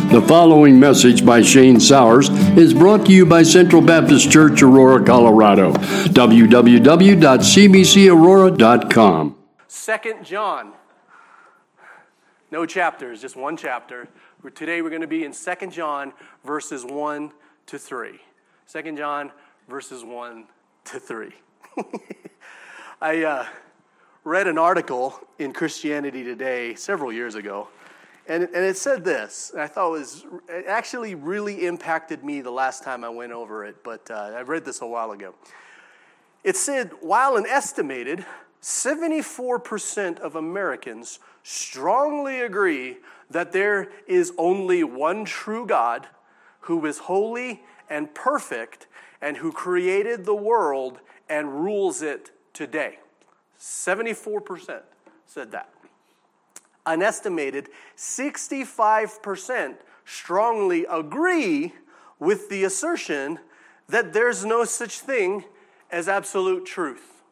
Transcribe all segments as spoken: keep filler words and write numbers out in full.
The following message by Shane Sowers is brought to you by Central Baptist Church, Aurora, Colorado. w w w dot c b c aurora dot com. Second John. No chapters, just one chapter. Today we're going to be in Second John verses one to three. Second John verses one to three. I uh, read an article in Christianity Today several years ago, and, and it said this, and I thought it was, it actually really impacted me the last time I went over it, but uh, I read this a while ago. It said, while an estimated seventy-four percent of Americans strongly agree that there is only one true God who is holy and perfect and who created the world and rules it today. seventy-four percent said that. An estimated sixty-five percent strongly agree with the assertion that there's no such thing as absolute truth.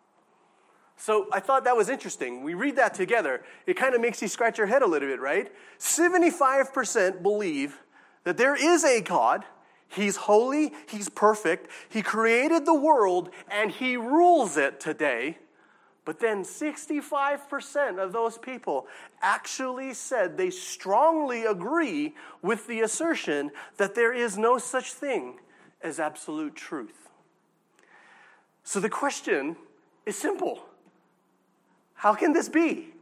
So I thought that was interesting. We read that together. It kind of makes you scratch your head a little bit, right? seventy-five percent believe that there is a God. He's holy, he's perfect, he created the world, and he rules it today. But then sixty-five percent of those people actually said they strongly agree with the assertion that there is no such thing as absolute truth. So the question is simple. How can this be?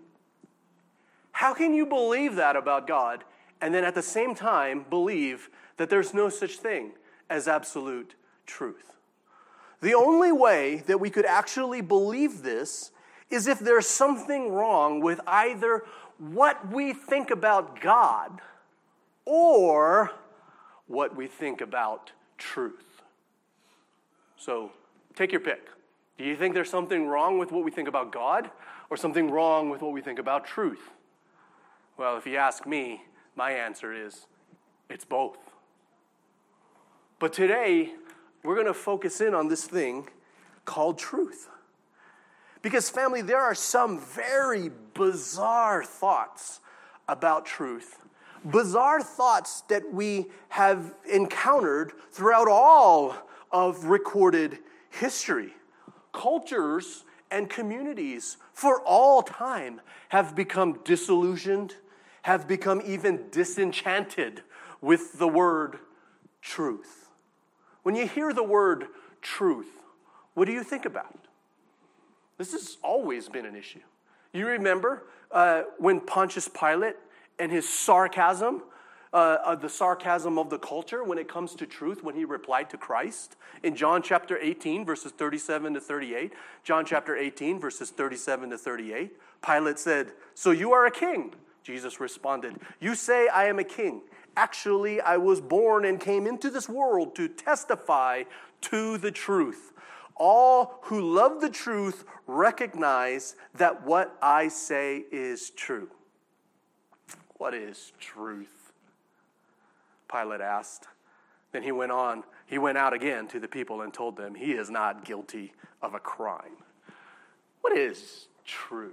How can you believe that about God and then at the same time believe that there's no such thing as absolute truth? The only way that we could actually believe this is if there's something wrong with either what we think about God or what we think about truth. So take your pick. Do you think there's something wrong with what we think about God or something wrong with what we think about truth? Well, if you ask me, my answer is it's both. But today, we're going to focus in on this thing called truth. Because, family, there are some very bizarre thoughts about truth. Bizarre thoughts that we have encountered throughout all of recorded history. Cultures and communities for all time have become disillusioned, have become even disenchanted with the word truth. When you hear the word truth, what do you think about? This has always been an issue. You remember uh, when Pontius Pilate and his sarcasm, uh, uh, the sarcasm of the culture when it comes to truth, when he replied to Christ? In John chapter eighteen, verses thirty-seven to thirty-eight, John chapter eighteen, verses thirty-seven to thirty-eight, Pilate said, "So you are a king?" Jesus responded, "You say I am a king. Actually, I was born and came into this world to testify to the truth. All who love the truth recognize that what I say is true." What is truth? Pilate asked. Then he went on, he went out again to the people and told them he is not guilty of a crime. What is truth?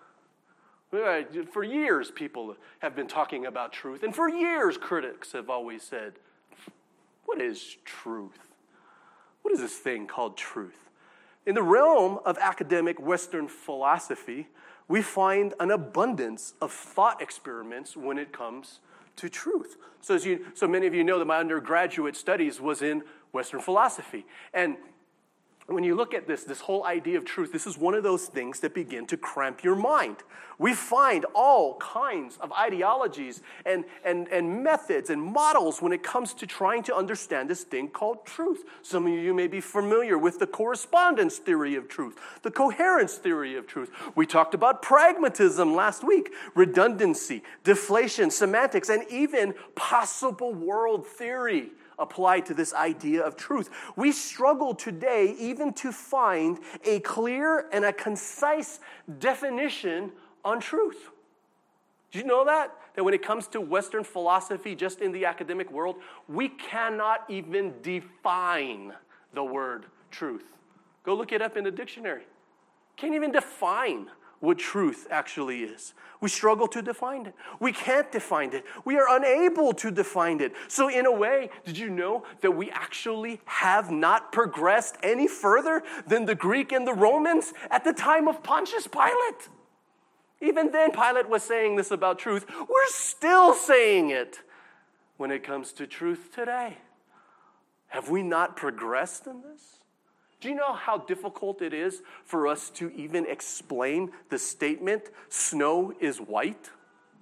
For years, people have been talking about truth, and for years, critics have always said, what is truth? What is this thing called truth? In the realm of academic Western philosophy, we find an abundance of thought experiments when it comes to truth. So as you, so many of you know that my undergraduate studies was in Western philosophy. And when you look at this, this whole idea of truth, this is one of those things that begin to cramp your mind. We find all kinds of ideologies and, and, and methods and models when it comes to trying to understand this thing called truth. Some of you may be familiar with the correspondence theory of truth, the coherence theory of truth. We talked about pragmatism last week, redundancy, deflation, semantics, and even possible world theory applied to this idea of truth. We struggle today even to find a clear and a concise definition on truth. Did you know that? That when it comes to Western philosophy, just in the academic world, we cannot even define the word truth. Go look it up in the dictionary. Can't even define what truth actually is. We struggle to define it. We can't define it. We are unable to define it. So in a way, did you know that we actually have not progressed any further than the Greek and the Romans at the time of Pontius Pilate? Even then, Pilate was saying this about truth. We're still saying it when it comes to truth today. Have we not progressed in this? Do you know how difficult it is for us to even explain the statement, snow is white?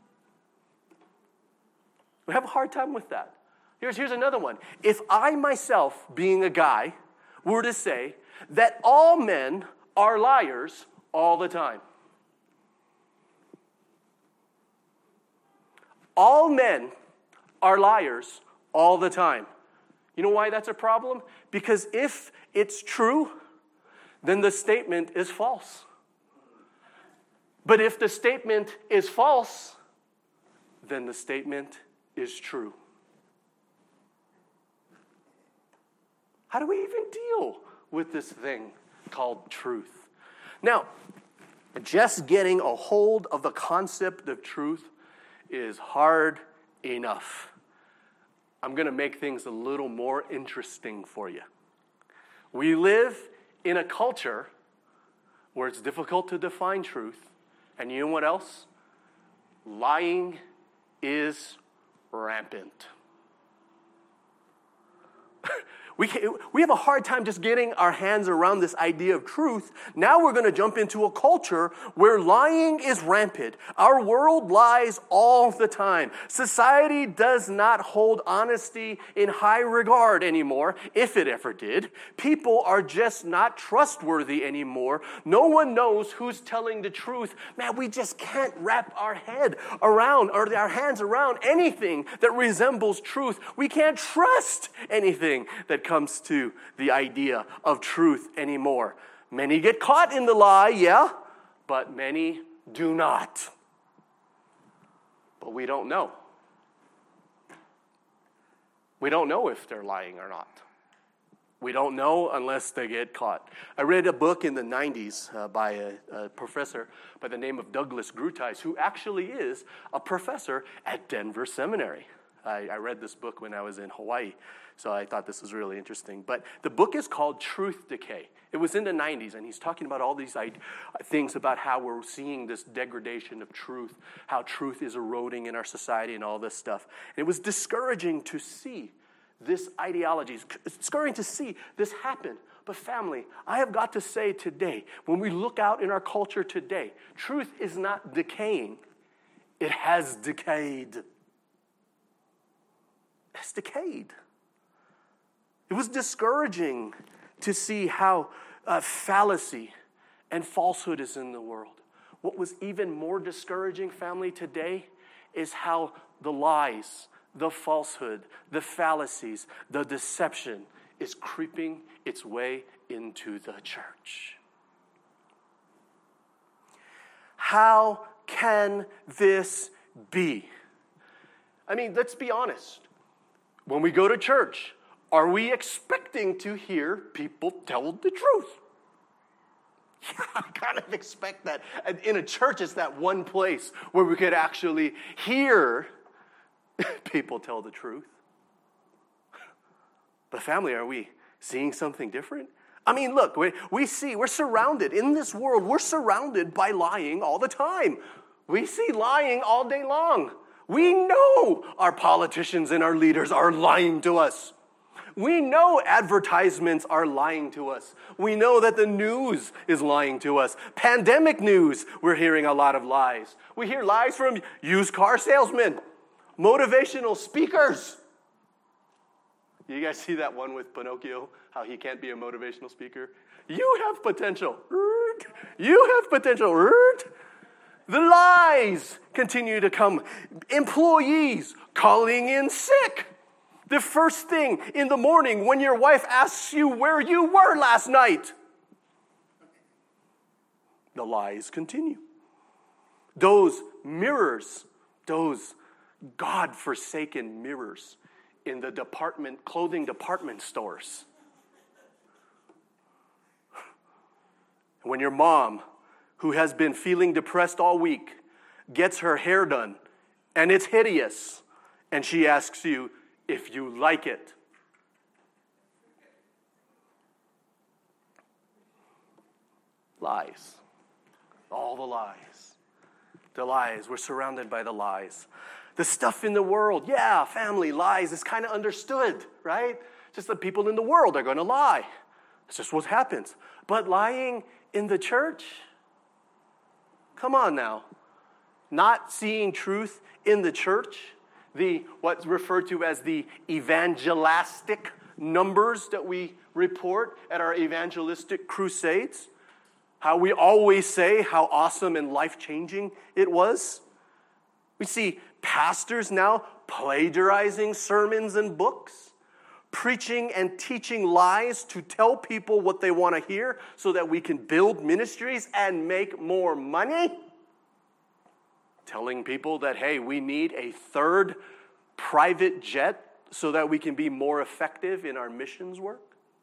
We have a hard time with that. Here's, here's another one. If I myself, being a guy, were to say that all men are liars all the time. All men are liars all the time. You know why that's a problem? Because if it's true, then the statement is false. But if the statement is false, then the statement is true. How do we even deal with this thing called truth? Now, just getting a hold of the concept of truth is hard enough. I'm going to make things a little more interesting for you. We live in a culture where it's difficult to define truth. And you know what else? Lying is rampant. We, can, we have a hard time just getting our hands around this idea of truth. Now we're going to jump into a culture where lying is rampant. Our world lies all the time. Society does not hold honesty in high regard anymore, if it ever did. People are just not trustworthy anymore. No one knows who's telling the truth. Man, we just can't wrap our head around, or our hands around anything that resembles truth. We can't trust anything that comes to the idea of truth anymore. Many get caught in the lie, yeah, but many do not. But we don't know. We don't know if they're lying or not. We don't know unless they get caught. I read a book in the nineties uh, by a, a professor by the name of Douglas Gruteis, who actually is a professor at Denver Seminary. I, I read this book when I was in Hawaii, so I thought this was really interesting. But the book is called Truth Decay. It was in the nineties, and he's talking about all these things about how we're seeing this degradation of truth, how truth is eroding in our society and all this stuff. And it was discouraging to see this ideology. It's discouraging to see this happen. But family, I have got to say today, when we look out in our culture today, truth is not decaying. It has decayed. It's decayed. It was discouraging to see how uh, fallacy and falsehood is in the world. What was even more discouraging, family, today is how the lies, the falsehood, the fallacies, the deception is creeping its way into the church. How can this be? I mean, let's be honest. When we go to church, are we expecting to hear people tell the truth? Yeah, I kind of expect that. And in a church, it's that one place where we could actually hear people tell the truth. But family, are we seeing something different? I mean, look, we, we see, we're surrounded, in this world, we're surrounded by lying all the time. We see lying all day long. We know our politicians and our leaders are lying to us. We know advertisements are lying to us. We know that the news is lying to us. Pandemic news, we're hearing a lot of lies. We hear lies from used car salesmen, motivational speakers. You guys see that one with Pinocchio, how he can't be a motivational speaker? You have potential. You have potential. The lies continue to come. Employees calling in sick. The first thing in the morning when your wife asks you where you were last night. The lies continue. Those mirrors, those God-forsaken mirrors in the department, clothing department stores. When your mom who has been feeling depressed all week gets her hair done, and it's hideous, and she asks you if you like it. Lies. All the lies. The lies. We're surrounded by the lies. The stuff in the world, yeah, family, lies, is kind of understood, right? Just that people in the world are going to lie. It's just what happens. But lying in the church? Come on now. Not seeing truth in the church, the what's referred to as the evangelistic numbers that we report at our evangelistic crusades, how we always say how awesome and life-changing it was. We see pastors now plagiarizing sermons and books, preaching and teaching lies to tell people what they want to hear so that we can build ministries and make more money. Telling people that, hey, we need a third private jet so that we can be more effective in our missions work.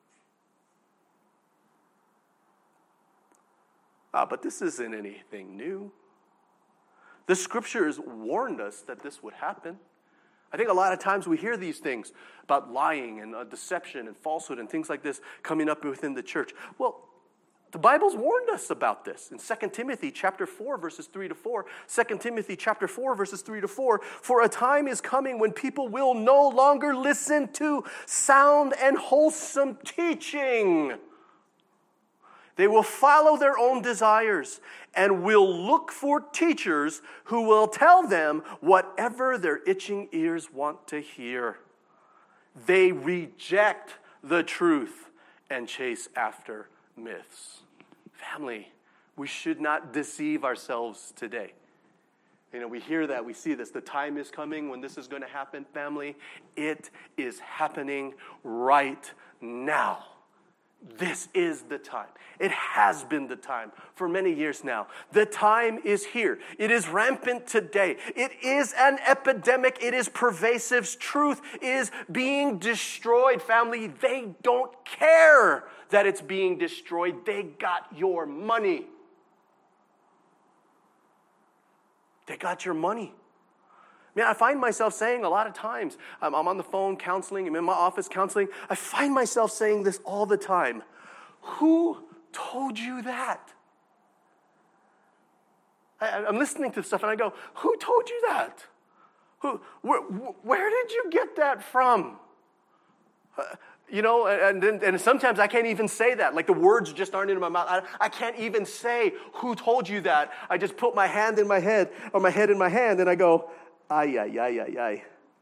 Ah, but this isn't anything new. The scriptures warned us that this would happen. I think a lot of times we hear these things about lying and uh, deception and falsehood and things like this coming up within the church. Well, the Bible's warned us about this in Second Timothy chapter four, verses three to four. Second Timothy chapter four, verses three to four. For a time is coming when people will no longer listen to sound and wholesome teaching. They will follow their own desires and will look for teachers who will tell them whatever their itching ears want to hear. They reject the truth and chase after myths. Family, we should not deceive ourselves today. You know, we hear that, we see this. The time is coming when this is going to happen. Family, it is happening right now. This is the time. It has been the time for many years now. The time is here. It is rampant today. It is an epidemic. It is pervasive. Truth is being destroyed. Family, they don't care that it's being destroyed. They got your money. They got your money. Man, I find myself saying a lot of times, I'm, I'm on the phone counseling, I'm in my office counseling, I find myself saying this all the time. Who told you that? I, I'm listening to stuff and I go, who told you that? Who? Where, where did you get that from? Uh, you know, and, and, and sometimes I can't even say that. Like the words just aren't in my mouth. I, I can't even say, who told you that? I just put my hand in my head, or my head in my hand, and I go, ay, ay, ay, ay, ay.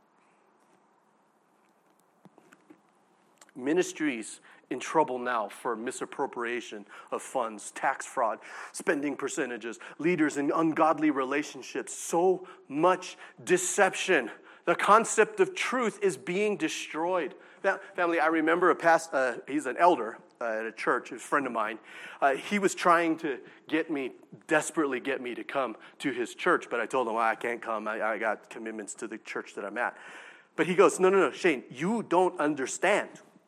Ministries in trouble now for misappropriation of funds, tax fraud, spending percentages, leaders in ungodly relationships, so much deception. The concept of truth is being destroyed. Now, family, I remember a past, uh, he's an elder uh, at a church, a friend of mine. Uh, he was trying to get me, desperately get me to come to his church, but I told him, well, I can't come. I, I got commitments to the church that I'm at. But he goes, no, no, no, Shane, you don't understand.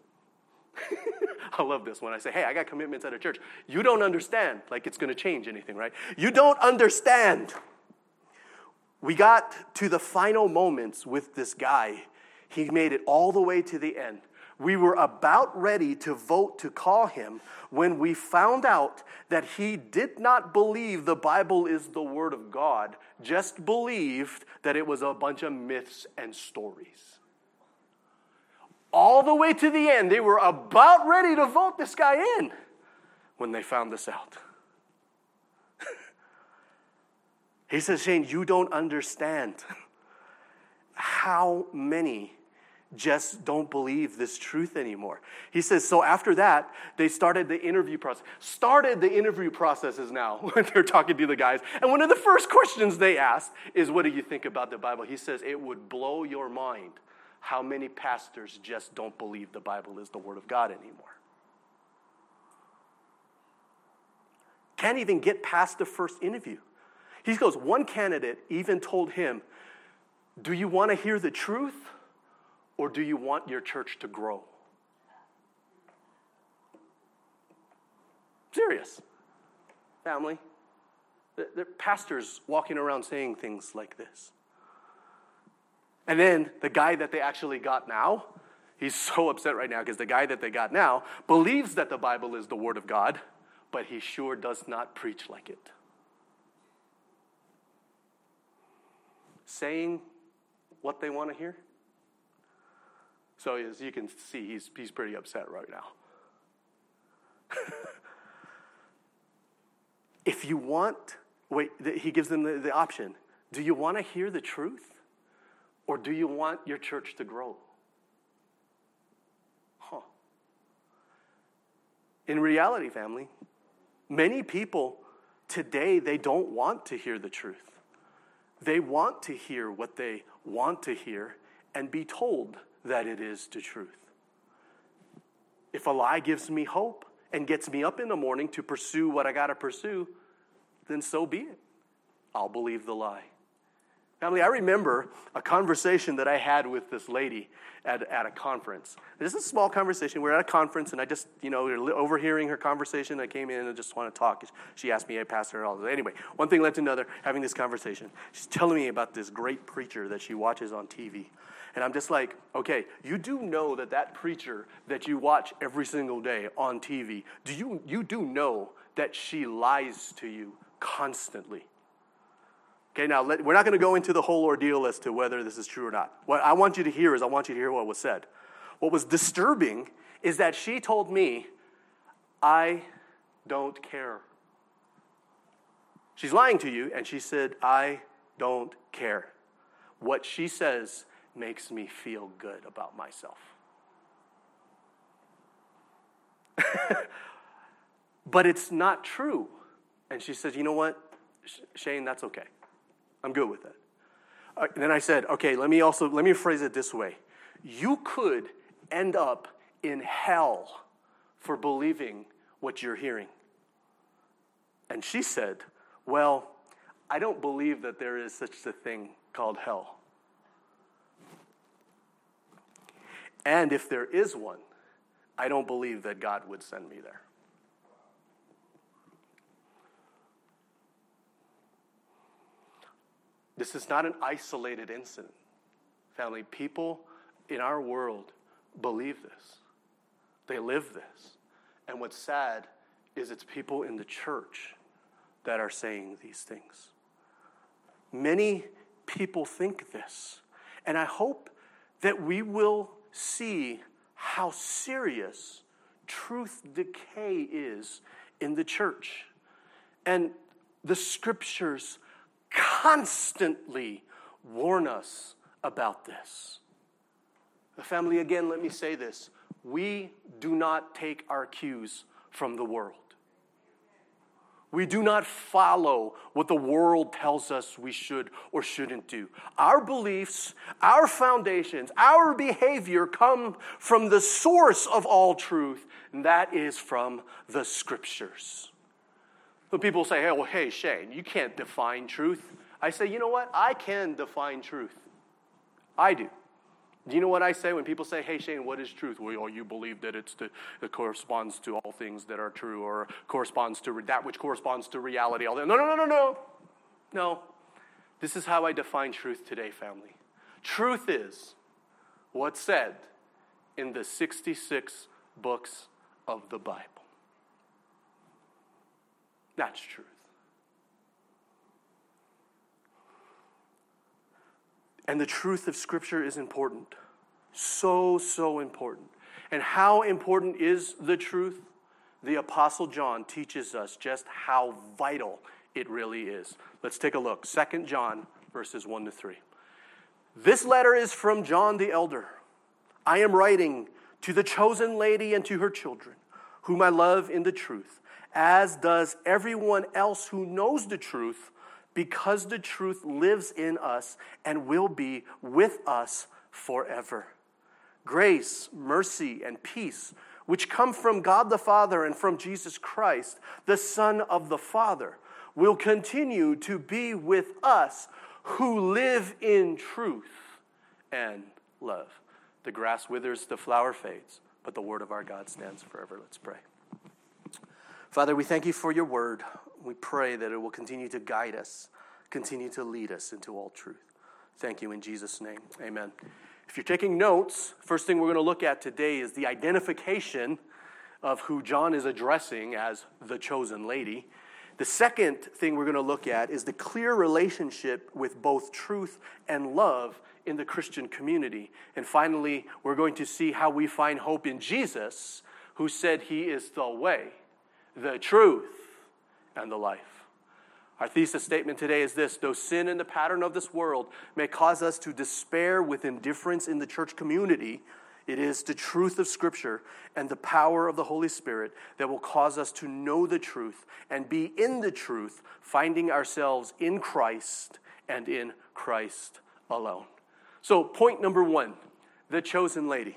I love this when I say, hey, I got commitments at a church. You don't understand, like it's going to change anything, right? You don't understand. We got to the final moments with this guy. He made it all the way to the end. We were about ready to vote to call him when we found out that he did not believe the Bible is the Word of God, just believed that it was a bunch of myths and stories. All the way to the end, they were about ready to vote this guy in when they found this out. He says, Shane, you don't understand how many just don't believe this truth anymore. He says, so after that, they started the interview process. Started the interview processes now when they're talking to the guys. And one of the first questions they asked is, what do you think about the Bible? He says, it would blow your mind how many pastors just don't believe the Bible is the Word of God anymore. Can't even get past the first interview. He goes, one candidate even told him, do you want to hear the truth or do you want your church to grow? Serious. Family. There are pastors walking around saying things like this. And then the guy that they actually got now, he's so upset right now because the guy that they got now believes that the Bible is the Word of God, but he sure does not preach like it. Saying what they want to hear. So as you can see, he's, he's pretty upset right now. If you want, wait, he gives them the, the option. Do you want to hear the truth? Or do you want your church to grow? Huh. In reality, family, many people today, they don't want to hear the truth. They want to hear what they want to hear and be told that it is the truth. If a lie gives me hope and gets me up in the morning to pursue what I got to pursue, then so be it. I'll believe the lie. Family, I remember a conversation that I had with this lady at, at a conference. This is a small conversation. We're at a conference, and I just, you know, overhearing her conversation, I came in and just want to talk. She asked me, hey, Pastor, and all this. Anyway, one thing led to another, having this conversation. She's telling me about this great preacher that she watches on T V. And I'm just like, okay, you do know that that preacher that you watch every single day on T V, do you, you do know that she lies to you constantly. Okay, now let, we're not going to go into the whole ordeal as to whether this is true or not. What I want you to hear is I want you to hear what was said. What was disturbing is that she told me, I don't care. She's lying to you, and she said, I don't care. What she says makes me feel good about myself. But it's not true. And she says, you know what, Shane, that's okay. I'm good with it. Uh, and then I said, okay, let me also, let me phrase it this way. You could end up in hell for believing what you're hearing. And she said, well, I don't believe that there is such a thing called hell. And if there is one, I don't believe that God would send me there. This is not an isolated incident. Family, people in our world believe this. They live this. And what's sad is it's people in the church that are saying these things. Many people think this. And I hope that we will see how serious truth decay is in the church. And the scriptures constantly warn us about this. The family, again, let me say this. We do not take our cues from the world. We do not follow what the world tells us we should or shouldn't do. Our beliefs, our foundations, our behavior come from the source of all truth, and that is from the scriptures. When people say, hey, well, hey, Shane, you can't define truth. I say, you know what? I can define truth. I do. Do you know what I say when people say, hey, Shane, what is truth? Well, oh, you believe that it's the, it corresponds to all things that are true or corresponds to that which corresponds to reality. All that. No, no, no, no, no. No. This is how I define truth today, family. Truth is what's said in the sixty-six books of the Bible. That's truth. And the truth of Scripture is important. So, so important. And how important is the truth? The Apostle John teaches us just how vital it really is. Let's take a look. Second John, verses one to three. This letter is from John the elder. I am writing to the chosen lady and to her children, whom I love in the truth, as does everyone else who knows the truth, because the truth lives in us and will be with us forever. Grace, mercy, and peace, which come from God the Father and from Jesus Christ, the Son of the Father, will continue to be with us who live in truth and love. The grass withers, the flower fades, but the word of our God stands forever. Let's pray. Father, we thank you for your word. We pray that it will continue to guide us, continue to lead us into all truth. Thank you in Jesus' name. Amen. If you're taking notes, first thing we're going to look at today is the identification of who John is addressing as the chosen lady. The second thing we're going to look at is the clear relationship with both truth and love in the Christian community. And finally, we're going to see how we find hope in Jesus, who said he is the way, the truth, and the life. Our thesis statement today is this: though sin and the pattern of this world may cause us to despair with indifference in the church community, it is the truth of Scripture and the power of the Holy Spirit that will cause us to know the truth and be in the truth, finding ourselves in Christ and in Christ alone. So point number one, the chosen lady.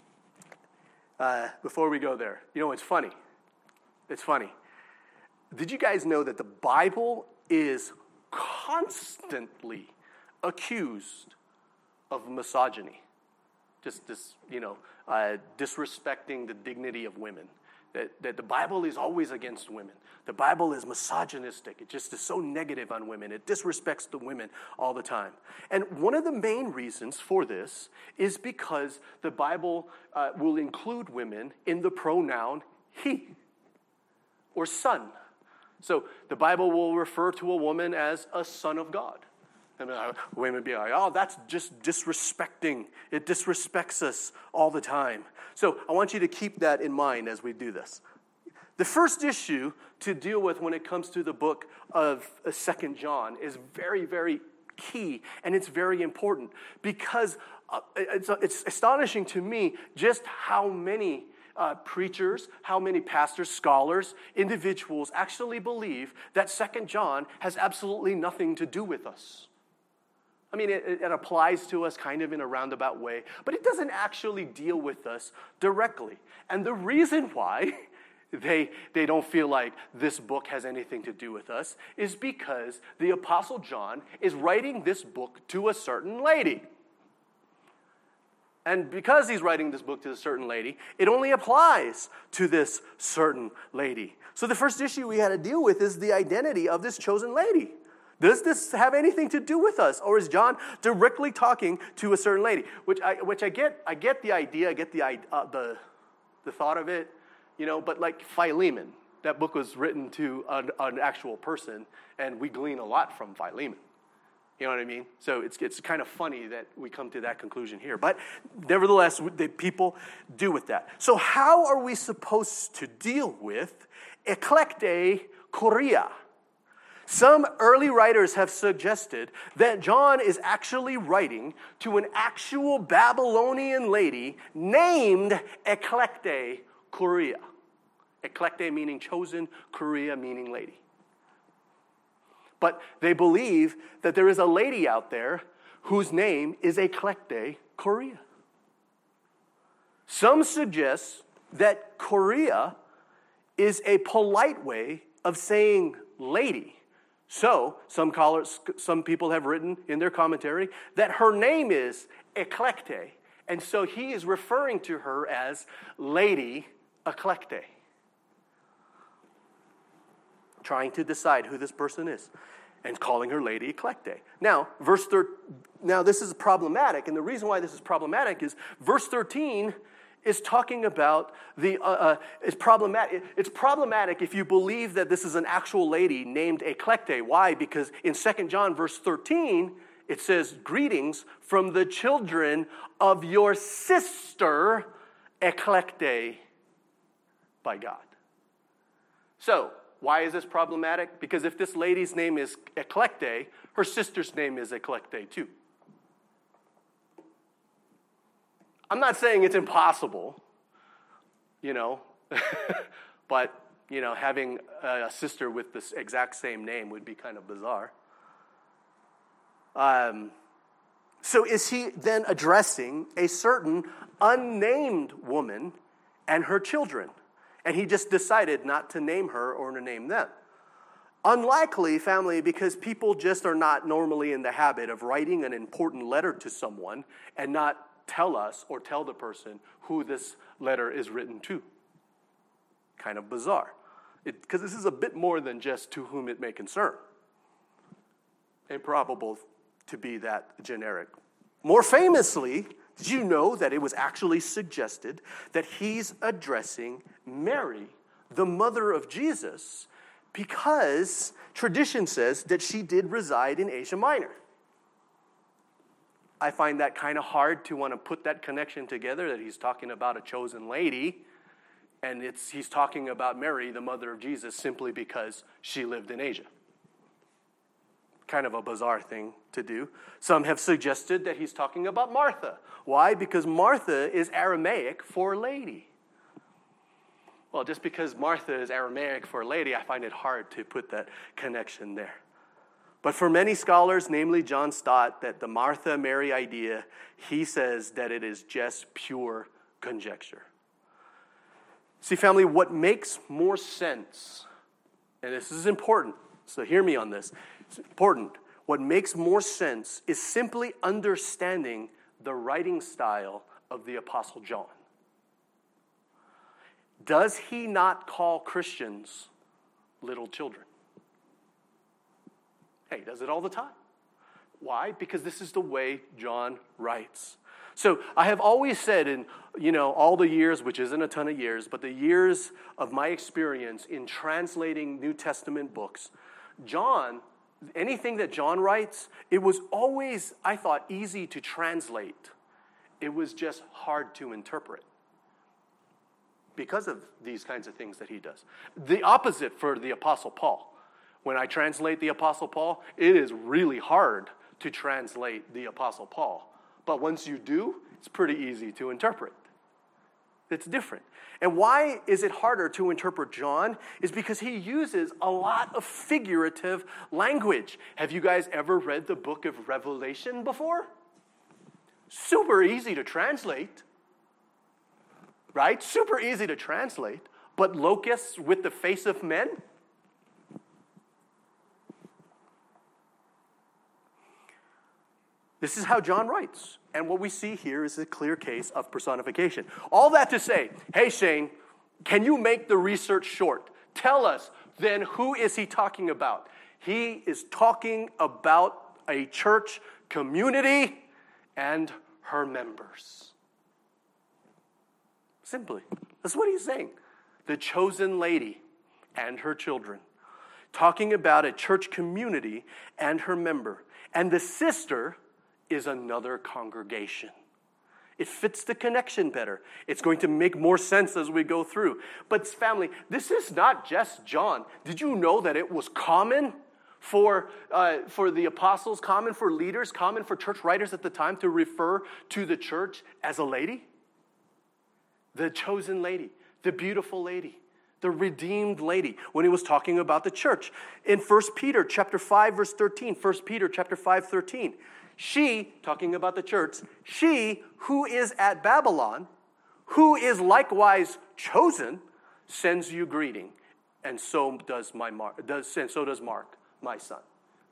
Uh, before we go there, you know, it's funny. It's funny. Did you guys know that the Bible is constantly accused of misogyny? Just this, you know, uh, disrespecting the dignity of women. That, that the Bible is always against women. The Bible is misogynistic. It just is so negative on women. It disrespects the women all the time. And one of the main reasons for this is because the Bible uh, will include women in the pronoun he or son. So the Bible will refer to a woman as a son of God. And uh, women be like, oh, that's just disrespecting. It disrespects us all the time. So I want you to keep that in mind as we do this. The first issue to deal with when it comes to the book of Second John is very, very key, and it's very important because uh, it's, it's astonishing to me just how many Uh, preachers, how many pastors, scholars, individuals actually believe that Second John has absolutely nothing to do with us. I mean, it, it applies to us kind of in a roundabout way, but it doesn't actually deal with us directly. And the reason why they, they don't feel like this book has anything to do with us is because the Apostle John is writing this book to a certain lady. And because he's writing this book to a certain lady, it only applies to this certain lady. So the first issue we had to deal with is the identity of this chosen lady. Does this have anything to do with us? Or is John directly talking to a certain lady? Which I, which I get, I get the idea, I get the, uh, the, the thought of it, you know, but like Philemon, that book was written to an, an actual person, and we glean a lot from Philemon. You know what I mean? So it's it's kind of funny that we come to that conclusion here. But nevertheless, the people do with that. So how are we supposed to deal with eklekte chorea? Some early writers have suggested that John is actually writing to an actual Babylonian lady named eklekte chorea. Eklekte meaning chosen, chorea meaning lady. But they believe that there is a lady out there whose name is eklekte chorea. Some suggest that chorea is a polite way of saying lady. So some scholars, some people have written in their commentary that her name is eklekte, and so he is referring to her as Lady Eklekte, trying to decide who this person is, and calling her Lady Eklekte. Now, verse thir- now this is problematic, and the reason why this is problematic is verse thirteen is talking about the, uh, uh, it's problematic. It's problematic if you believe that this is an actual lady named Eklekte. Why? Because in Second John verse thirteen, it says, greetings from the children of your sister Eklekte by God. So, why is this problematic? Because if this lady's name is Eklekte, her sister's name is Eklekte too. I'm not saying it's impossible, you know, but, you know, having a sister with this exact same name would be kind of bizarre. Um, so is he then addressing a certain unnamed woman and her children? And he just decided not to name her or to name them. Unlikely, family, because people just are not normally in the habit of writing an important letter to someone and not tell us or tell the person who this letter is written to. Kind of bizarre. Because this is a bit more than just to whom it may concern. Improbable to be that generic. More famously, did you know that it was actually suggested that he's addressing Mary, the mother of Jesus, because tradition says that she did reside in Asia Minor? I find that kind of hard to want to put that connection together, that he's talking about a chosen lady, and it's he's talking about Mary, the mother of Jesus, simply because she lived in Asia. Kind of a bizarre thing to do. Some have suggested that he's talking about Martha. Why? Because Martha is Aramaic for lady. Well, just because Martha is Aramaic for lady, I find it hard to put that connection there. But for many scholars, namely John Stott, that the Martha-Mary idea, he says that it is just pure conjecture. See, family, what makes more sense, and this is important, so hear me on this. It's important. What makes more sense is simply understanding the writing style of the Apostle John. Does he not call Christians little children? Hey, he does it all the time. Why? Because this is the way John writes. So I have always said in, you know, all the years, which isn't a ton of years, but the years of my experience in translating New Testament books, John, anything that John writes, it was always, I thought, easy to translate. It was just hard to interpret because of these kinds of things that he does. The opposite for the Apostle Paul. When I translate the Apostle Paul, it is really hard to translate the Apostle Paul. But once you do, it's pretty easy to interpret. It's different. And why is it harder to interpret John? Is because he uses a lot of figurative language. Have you guys ever read the book of Revelation before? Super easy to translate. Right? Super easy to translate. But locusts with the face of men? This is how John writes. And what we see here is a clear case of personification. All that to say, hey, Shane, can you make the research short? Tell us, then, who is he talking about? He is talking about a church community and her members. Simply. That's what he's saying. The chosen lady and her children. Talking about a church community and her member. And the sister is another congregation. It fits the connection better. It's going to make more sense as we go through. But family, this is not just John. Did you know that it was common for, uh, for the apostles, common for leaders, common for church writers at the time to refer to the church as a lady? The chosen lady, the beautiful lady, the redeemed lady, when he was talking about the church. In First Peter chapter five, verse thirteen, First Peter chapter five, thirteen, she, talking about the church, she who is at Babylon, who is likewise chosen, sends you greeting, and so does my Mark, does and so does Mark, my son.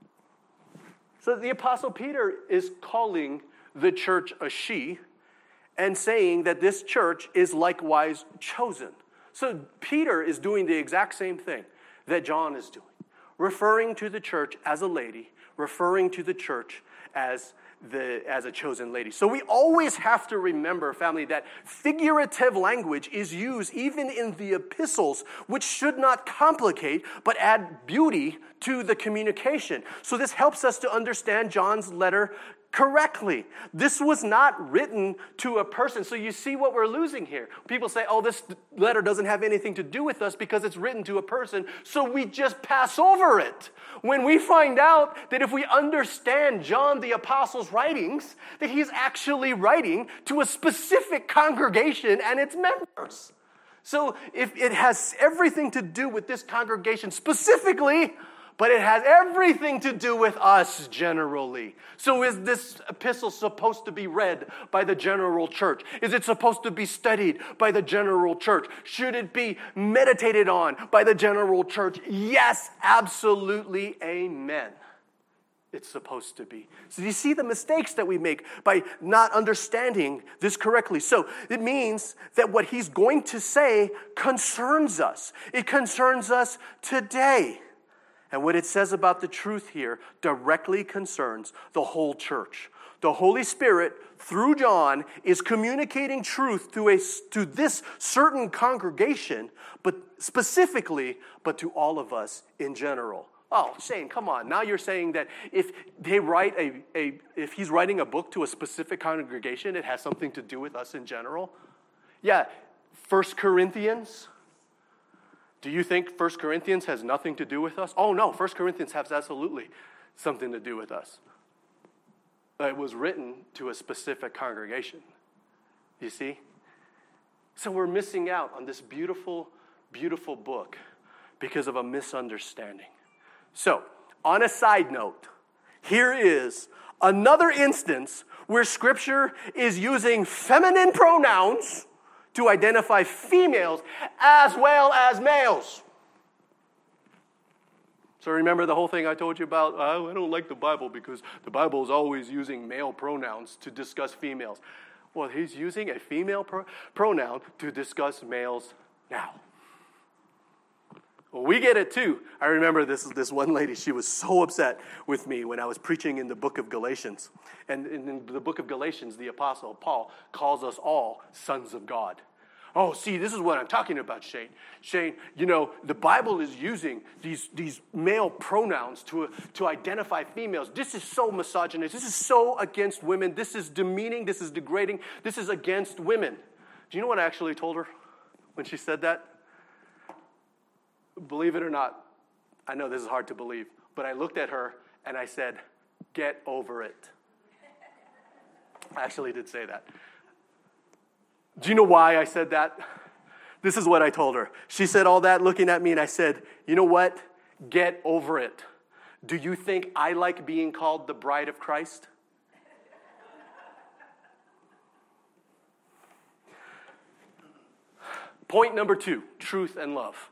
So the Apostle Peter is calling the church a she, and saying that this church is likewise chosen. So Peter is doing the exact same thing that John is doing, referring to the church as a lady, referring to the church as the as a chosen lady. So we always have to remember, family, that figurative language is used even in the epistles, which should not complicate but add beauty to the communication. So this helps us to understand John's letter correctly. This was not written to a person. So you see what we're losing here. People say, oh, this letter doesn't have anything to do with us because it's written to a person, so we just pass over it. When we find out that if we understand John the Apostle's writings, that he's actually writing to a specific congregation and its members. So if it has everything to do with this congregation specifically, but it has everything to do with us generally. So is this epistle supposed to be read by the general church? Is it supposed to be studied by the general church? Should it be meditated on by the general church? Yes, absolutely, amen. it's supposed to be. So you see the mistakes that we make by not understanding this correctly. So it means that what he's going to say concerns us. It concerns us today. And what it says about the truth here directly concerns the whole church. The Holy Spirit, through John, is communicating truth to, a, to this certain congregation, but specifically, but to all of us in general. Oh, Shane, come on. Now you're saying that if they write a, a if he's writing a book to a specific congregation, it has something to do with us in general? Yeah, First Corinthians. Do you think First Corinthians has nothing to do with us? Oh, no, First Corinthians has absolutely something to do with us. It was written to a specific congregation. You see? So we're missing out on this beautiful, beautiful book because of a misunderstanding. So, on a side note, here is another instance where Scripture is using feminine pronouns to identify females as well as males. So remember the whole thing I told you about, oh, I don't like the Bible because the Bible is always using male pronouns to discuss females. Well, he's using a female pro- pronoun to discuss males now. Well, we get it too. I remember this, this one lady, she was so upset with me when I was preaching in the book of Galatians. And in the book of Galatians, the Apostle Paul calls us all sons of God. Oh, see, this is what I'm talking about, Shane. Shane, you know, the Bible is using these, these male pronouns to, to identify females. This is so misogynist. This is so against women. This is demeaning. This is degrading. This is against women. Do you know what I actually told her when she said that? Believe it or not, I know this is hard to believe, but I looked at her and I said, get over it. I actually did say that. Do you know why I said that? This is what I told her. She said all that looking at me, and I said, you know what? Get over it. Do you think I like being called the bride of Christ? Point number two, truth and love.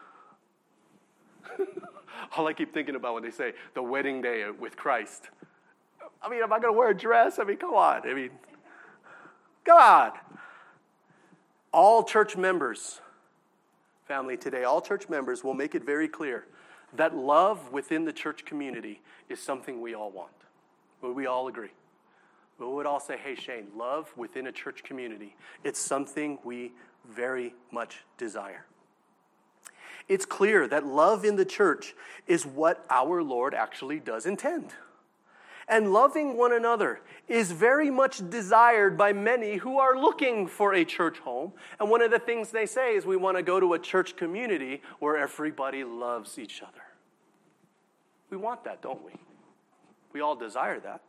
All I keep thinking about when they say the wedding day with Christ. I mean, am I going to wear a dress? I mean, come on. I mean, come on. All church members, family today, all church members will make it very clear that love within the church community is something we all want. Would we all agree? We would all say, hey, Shane, love within a church community, it's something we very much desire. It's clear that love in the church is what our Lord actually does intend. And loving one another is very much desired by many who are looking for a church home. And one of the things they say is we want to go to a church community where everybody loves each other. We want that, don't we? We all desire that.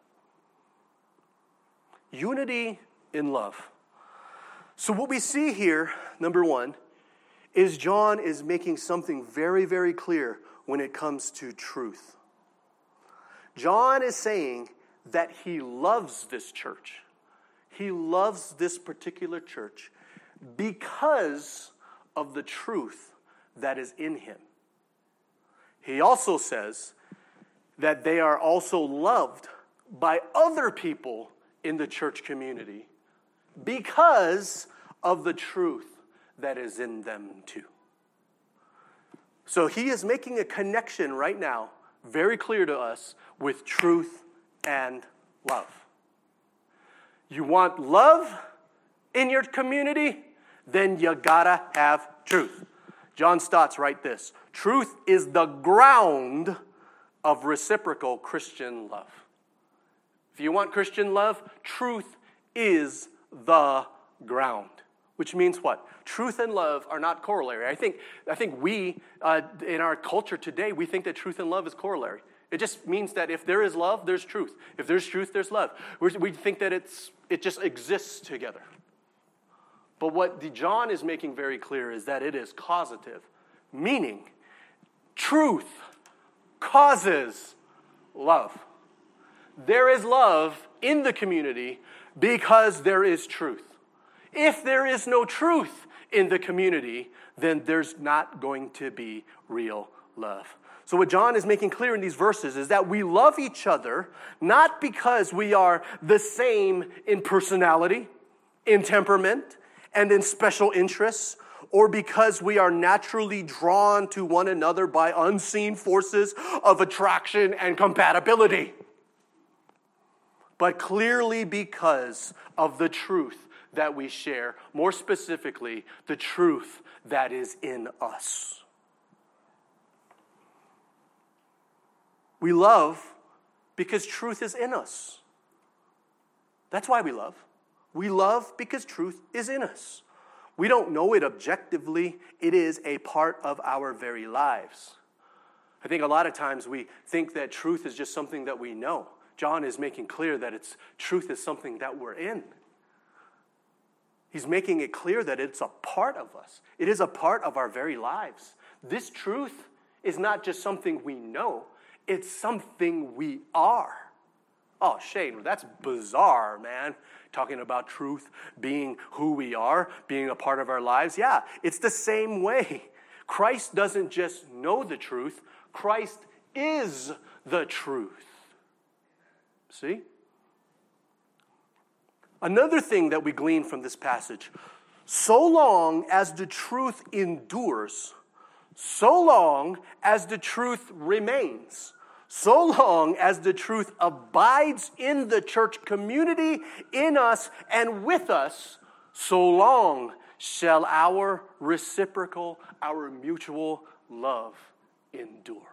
Unity in love. So what we see here, number one, is John is making something very, very clear when it comes to truth. John is saying that he loves this church. He loves this particular church because of the truth that is in him. He also says that they are also loved by other people in the church community because of the truth that is in them too. So he is making a connection right now, very clear to us, with truth and love. You want love in your community? Then you gotta have truth. John Stott's write this: truth is the ground of reciprocal Christian love. If you want Christian love, truth is the ground. Which means what? Truth and love are not corollary. I think I think we, uh, in our culture today, we think that truth and love is corollary. It just means that if there is love, there's truth. If there's truth, there's love. We're, we think that it's it just exists together. But what the John is making very clear is that it is causative, meaning truth causes love. There is love in the community because there is truth. If there is no truth in the community, then there's not going to be real love. So what John is making clear in these verses is that we love each other not because we are the same in personality, in temperament, and in special interests, or because we are naturally drawn to one another by unseen forces of attraction and compatibility, but clearly because of the truth that we share, more specifically, the truth that is in us. We love because truth is in us. That's why we love. We love because truth is in us. We don't know it objectively. It is a part of our very lives. I think a lot of times we think that truth is just something that we know. John is making clear that it's truth is something that we're in. He's making it clear that it's a part of us. It is a part of our very lives. This truth is not just something we know. It's something we are. Oh, Shane, that's bizarre, man. Talking about truth being who we are, being a part of our lives. Yeah, it's the same way. Christ doesn't just know the truth. Christ is the truth. See? Another thing that we glean from this passage, so long as the truth endures, so long as the truth remains, so long as the truth abides in the church community, in us and with us, so long shall our reciprocal, our mutual love endure.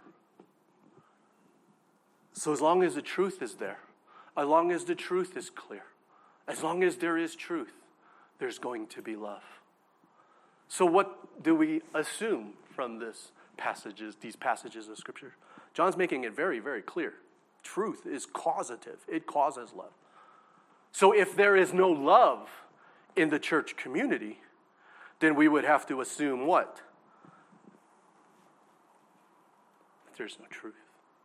So as long as the truth is there, as long as the truth is clear, as long as there is truth, there's going to be love. So what do we assume from this passages, these passages of Scripture? John's making it very, very clear. Truth is causative. It causes love. So if there is no love in the church community, then we would have to assume what? That there's no truth.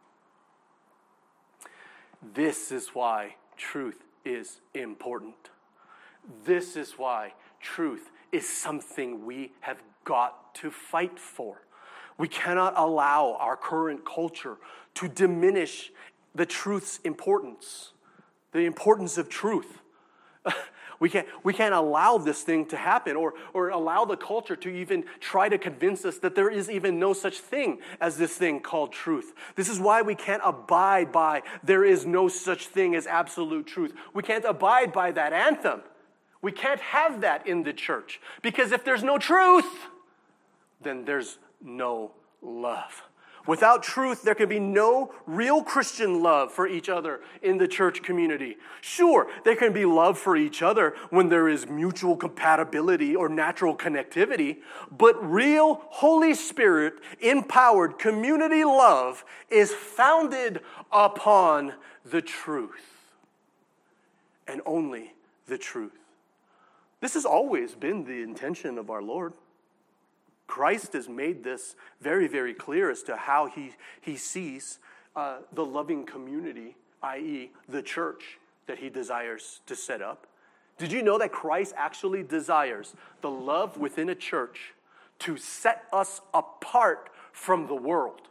This is why truth is important. This is why truth is something we have got to fight for. We cannot allow our current culture to diminish the truth's importance, the importance of truth. We can't, we can't allow this thing to happen or, or allow the culture to even try to convince us that there is even no such thing as this thing called truth. This is why we can't abide by there is no such thing as absolute truth. We can't abide by that anthem. We can't have that in the church because if there's no truth, then there's no love. Without truth, there can be no real Christian love for each other in the church community. Sure, there can be love for each other when there is mutual compatibility or natural connectivity, but real Holy Spirit empowered community love is founded upon the truth and only the truth. This has always been the intention of our Lord. Christ has made this very, very clear as to how he, he sees uh, the loving community, that is the church that he desires to set up. Did you know that Christ actually desires the love within a church to set us apart from the world?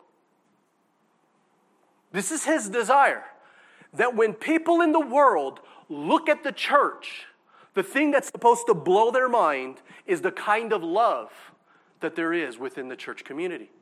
This is his desire, that when people in the world look at the church, the thing that's supposed to blow their mind is the kind of love that there is within the church community.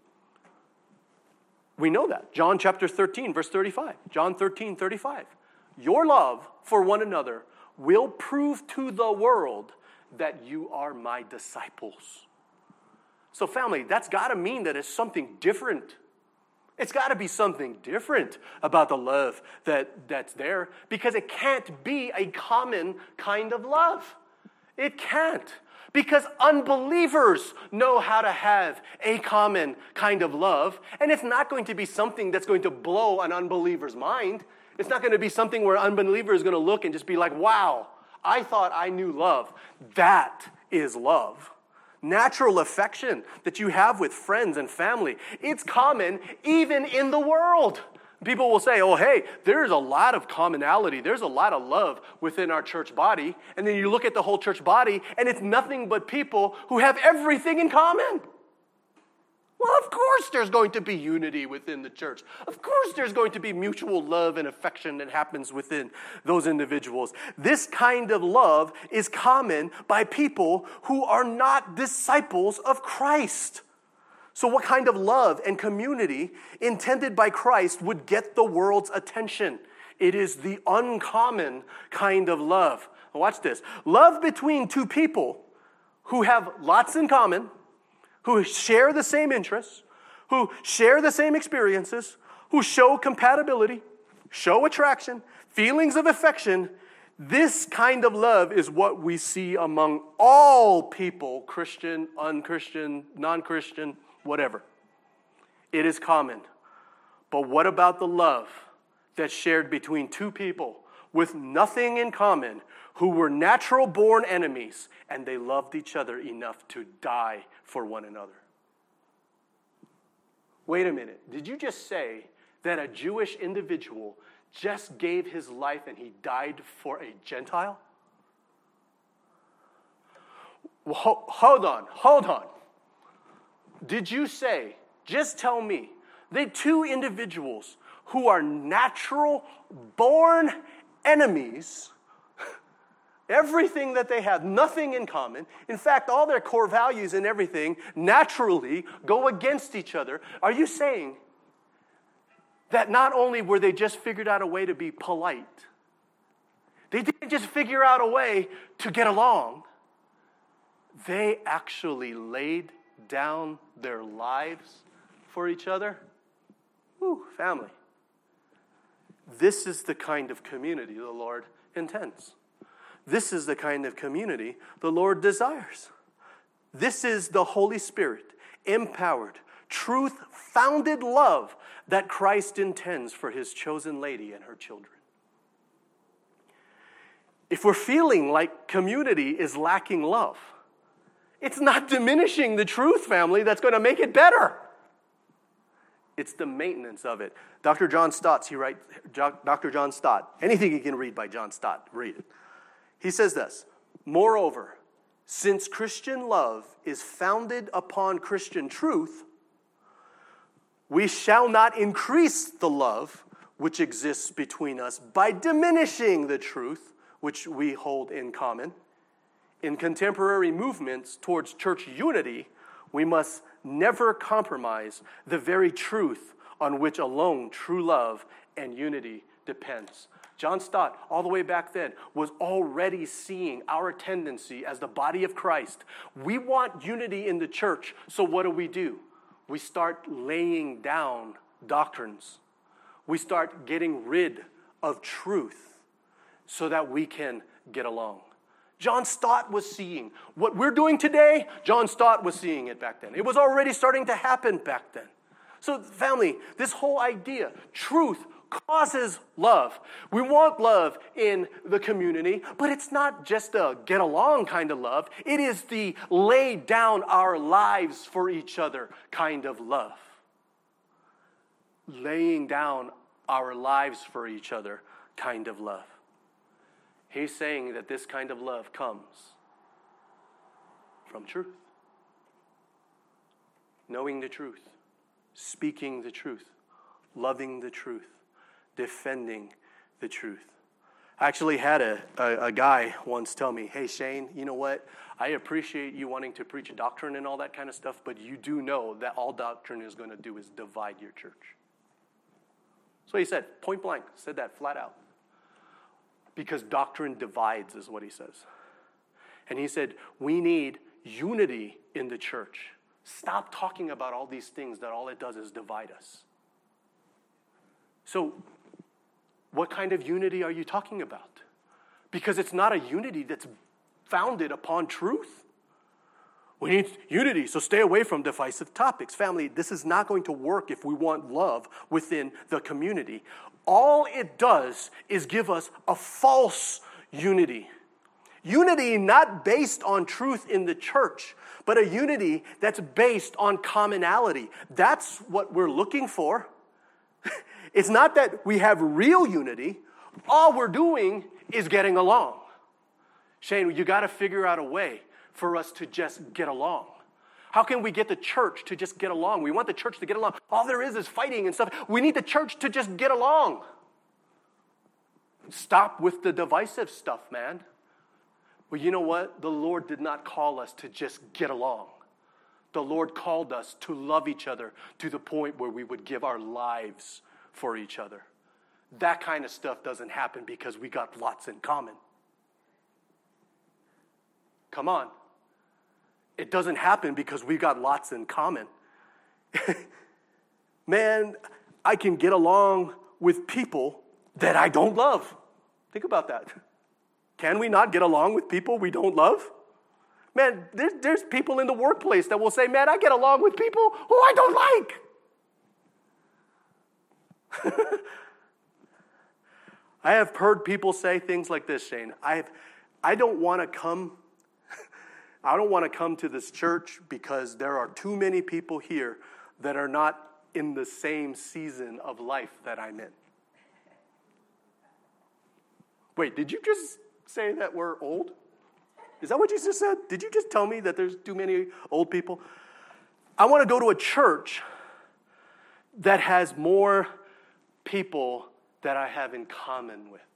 We know that. John chapter thirteen, verse thirty-five. John thirteen, thirty-five. Your love for one another will prove to the world that you are my disciples. So family, that's got to mean that it's something different. It's got to be something different about the love that, that's there, because it can't be a common kind of love. It can't. Because unbelievers know how to have a common kind of love, and it's not going to be something that's going to blow an unbeliever's mind. It's not going to be something where an unbeliever is going to look and just be like, wow, I thought I knew love. That is love. Natural affection that you have with friends and family, it's common even in the world. People will say, oh, hey, there's a lot of commonality. There's a lot of love within our church body. And then you look at the whole church body, and it's nothing but people who have everything in common. Well, of course there's going to be unity within the church. Of course there's going to be mutual love and affection that happens within those individuals. This kind of love is common by people who are not disciples of Christ. So what kind of love and community intended by Christ would get the world's attention? It is the uncommon kind of love. Watch this. Love between two people who have lots in common, who share the same interests, who share the same experiences, who show compatibility, show attraction, feelings of affection. This kind of love is what we see among all people, Christian, unchristian, non-Christian, whatever. It is common. But what about the love that's shared between two people with nothing in common, who were natural-born enemies, and they loved each other enough to die for one another? Wait a minute. Did you just say that a Jewish individual just gave his life and he died for a Gentile? Well, ho- hold on, hold on. Did you say, just tell me, that two individuals who are natural-born enemies, everything that they have, nothing in common. In fact, all their core values and everything naturally go against each other. Are you saying that not only were they just figured out a way to be polite, they didn't just figure out a way to get along, they actually laid down their lives for each other? Whew, family. This is the kind of community the Lord intends. This is the kind of community the Lord desires. This is the Holy Spirit, empowered, truth-founded love that Christ intends for his chosen lady and her children. If we're feeling like community is lacking love, it's not diminishing the truth, family, that's going to make it better. It's the maintenance of it. Doctor John Stott, he writes, Doctor John Stott, anything you can read by John Stott, read it. He says this, moreover, since Christian love is founded upon Christian truth, we shall not increase the love which exists between us by diminishing the truth which we hold in common. In contemporary movements towards church unity, we must never compromise the very truth on which alone true love and unity depends. John Stott, all the way back then, was already seeing our tendency as the body of Christ. We want unity in the church, so what do we do? We start laying down doctrines. We start getting rid of truth so that we can get along. John Stott was seeing what we're doing today. John Stott was seeing it back then. It was already starting to happen back then. So family, this whole idea, truth causes love. We want love in the community, but it's not just a get along kind of love. It is the lay down our lives for each other kind of love. Laying down our lives for each other kind of love. He's saying that this kind of love comes from truth. Knowing the truth, speaking the truth, loving the truth, defending the truth. I actually had a, a, a guy once tell me, hey, Shane, you know what? I appreciate you wanting to preach doctrine and all that kind of stuff, but you do know that all doctrine is going to do is divide your church. So he said, point blank, said that flat out. Because doctrine divides is what he says. And he said, we need unity in the church. Stop talking about all these things that all it does is divide us. So, what kind of unity are you talking about? Because it's not a unity that's founded upon truth. We need unity, so stay away from divisive topics. Family, this is not going to work if we want love within the community. All it does is give us a false unity. Unity not based on truth in the church, but a unity that's based on commonality. That's what we're looking for. It's not that we have real unity. All we're doing is getting along. Shane, you got to figure out a way for us to just get along. How can we get the church to just get along? We want the church to get along. All there is is fighting and stuff. We need the church to just get along. Stop with the divisive stuff, man. Well, you know what? The Lord did not call us to just get along. The Lord called us to love each other to the point where we would give our lives for each other. That kind of stuff doesn't happen because we got lots in common. Come on. It doesn't happen because we got lots in common. Man, I can get along with people that I don't love. Think about that. Can we not get along with people we don't love? Man, there's, there's people in the workplace that will say, man, I get along with people who I don't like. I have heard people say things like this, Shane. I have, I don't want to come, I don't want to come to this church because there are too many people here that are not in the same season of life that I'm in. Wait, did you just say that we're old? Is that what you just said? Did you just tell me that there's too many old people? I want to go to a church that has more people that I have in common with.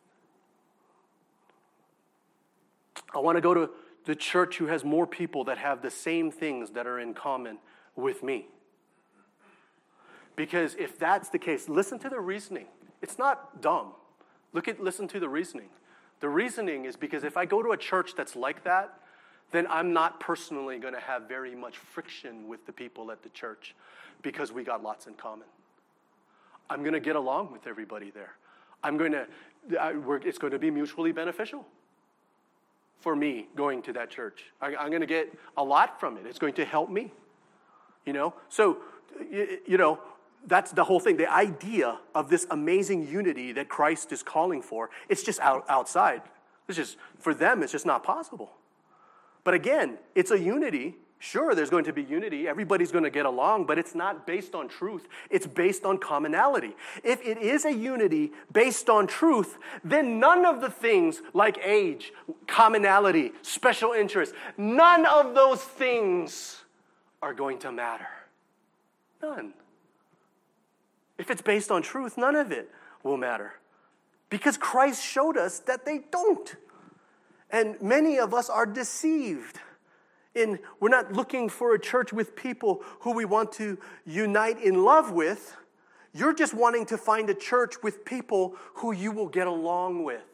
I want to go to the church who has more people that have the same things that are in common with me. Because if that's the case, listen to the reasoning. It's not dumb. Look at, listen to the reasoning. The reasoning is because if I go to a church that's like that, then I'm not personally going to have very much friction with the people at the church because we got lots in common. I'm going to get along with everybody there. I'm going to, I, we're, it's going to be mutually beneficial for me going to that church. I, I'm going to get a lot from it. It's going to help me, you know? So, you, you know, that's the whole thing. The idea of this amazing unity that Christ is calling for, it's just out, outside. It's just, for them, it's just not possible. But again, it's a unity. Sure, there's going to be unity. Everybody's going to get along, but it's not based on truth. It's based on commonality. If it is a unity based on truth, then none of the things like age, commonality, special interest, none of those things are going to matter. None. If it's based on truth, none of it will matter. Because Christ showed us that they don't. And many of us are deceived. In, we're not looking for a church with people who we want to unite in love with. You're just wanting to find a church with people who you will get along with.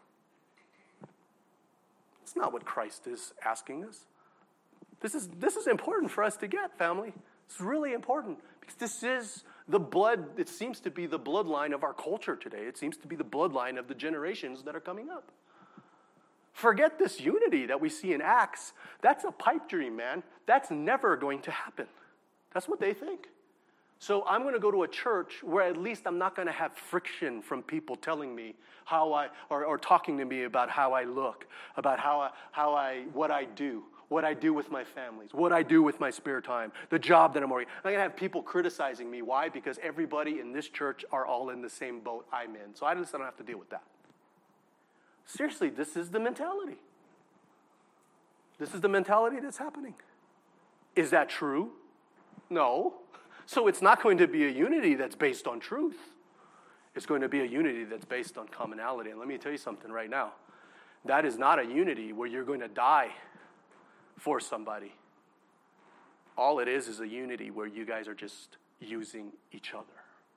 It's not what Christ is asking us. This is, this is important for us to get, family. It's really important because this is the blood, it seems to be the bloodline of our culture today. It seems to be the bloodline of the generations that are coming up. Forget this unity that we see in Acts. That's a pipe dream, man. That's never going to happen. That's what they think. So I'm going to go to a church where at least I'm not going to have friction from people telling me how I, or, or talking to me about how I look, about how I, how I, what I do, what I do with my families, what I do with my spare time, the job that I'm working. I'm going to have people criticizing me. Why? Because everybody in this church are all in the same boat I'm in. So I just don't have to deal with that. Seriously, this is the mentality. This is the mentality that's happening. Is that true? No. So it's not going to be a unity that's based on truth. It's going to be a unity that's based on commonality. And let me tell you something right now. That is not a unity where you're going to die for somebody. All it is is a unity where you guys are just using each other.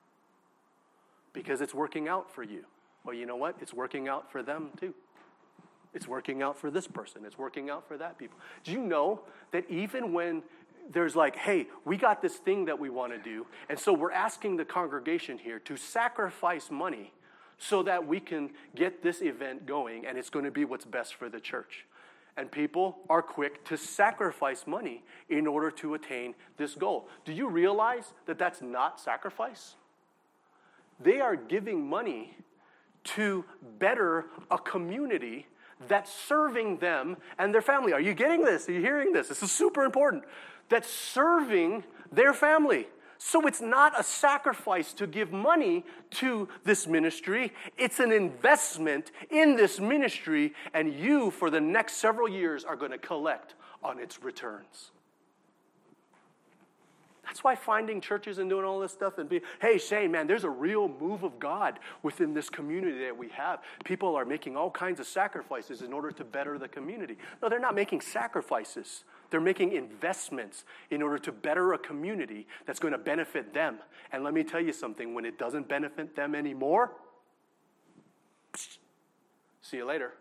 Because it's working out for you. Well, you know what? It's working out for them too. It's working out for this person. It's working out for that people. Do you know that even when there's like, hey, we got this thing that we want to do, and so we're asking the congregation here to sacrifice money so that we can get this event going, and it's going to be what's best for the church. And people are quick to sacrifice money in order to attain this goal. Do you realize that that's not sacrifice? They are giving money to better a community that's serving them and their family. Are you getting this? Are you hearing this? This is super important. That's serving their family. So it's not a sacrifice to give money to this ministry. It's an investment in this ministry, and you, for the next several years, are going to collect on its returns. That's why finding churches and doing all this stuff and be, hey, Shane, man, there's a real move of God within this community that we have. People are making all kinds of sacrifices in order to better the community. No, they're not making sacrifices. They're making investments in order to better a community that's going to benefit them. And let me tell you something, when it doesn't benefit them anymore, see you later.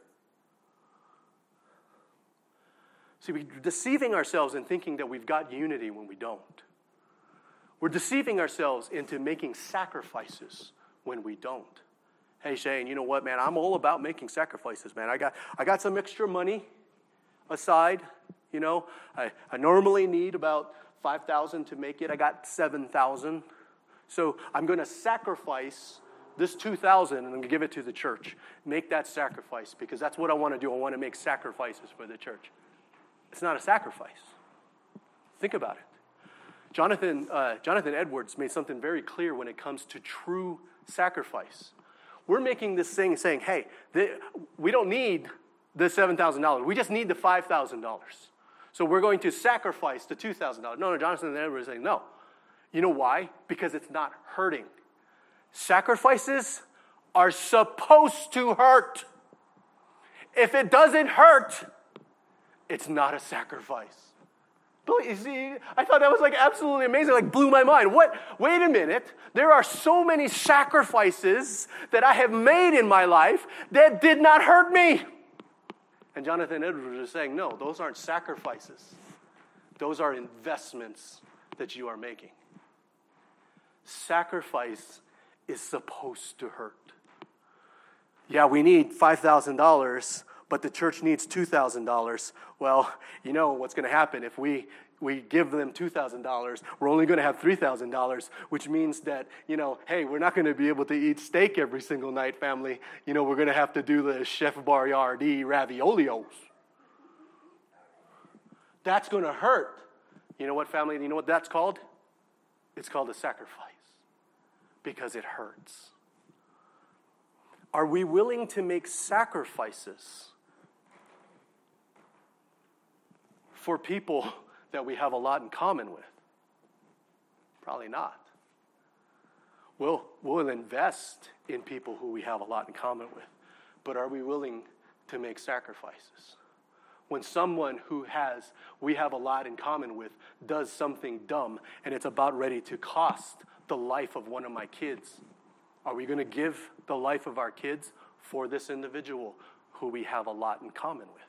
See, we're deceiving ourselves in thinking that we've got unity when we don't. We're deceiving ourselves into making sacrifices when we don't. Hey, Shane, you know what, man? I'm all about making sacrifices, man. I got I got some extra money aside. You know, I, I normally need about five thousand dollars to make it. I got seven thousand dollars. So I'm going to sacrifice this two thousand dollars and I'm going to give it to the church. Make that sacrifice because that's what I want to do. I want to make sacrifices for the church. It's not a sacrifice. Think about it. Jonathan, uh, Jonathan Edwards made something very clear when it comes to true sacrifice. We're making this thing saying, hey, the, we don't need the seven thousand dollars. We just need the five thousand dollars. So we're going to sacrifice the two thousand dollars. No, no, Jonathan Edwards is saying, no. You know why? Because it's not hurting. Sacrifices are supposed to hurt. If it doesn't hurt, it's not a sacrifice. You see, I thought that was like absolutely amazing, like blew my mind. What? Wait a minute. There are so many sacrifices that I have made in my life that did not hurt me. And Jonathan Edwards is saying, no, those aren't sacrifices. Those are investments that you are making. Sacrifice is supposed to hurt. Yeah, we need five thousand dollars, but the church needs two thousand dollars. Well, you know what's going to happen if we, we give them two thousand dollars. We're only going to have three thousand dollars, which means that, you know, hey, we're not going to be able to eat steak every single night, family. You know, we're going to have to do the Chef Boyardee raviolios. That's going to hurt. You know what, family? You know what that's called? It's called a sacrifice because it hurts. Are we willing to make sacrifices for people that we have a lot in common with? Probably not. We'll, we'll invest in people who we have a lot in common with, but are we willing to make sacrifices? When someone who has, we have a lot in common with, does something dumb and it's about ready to cost the life of one of my kids, are we going to give the life of our kids for this individual who we have a lot in common with?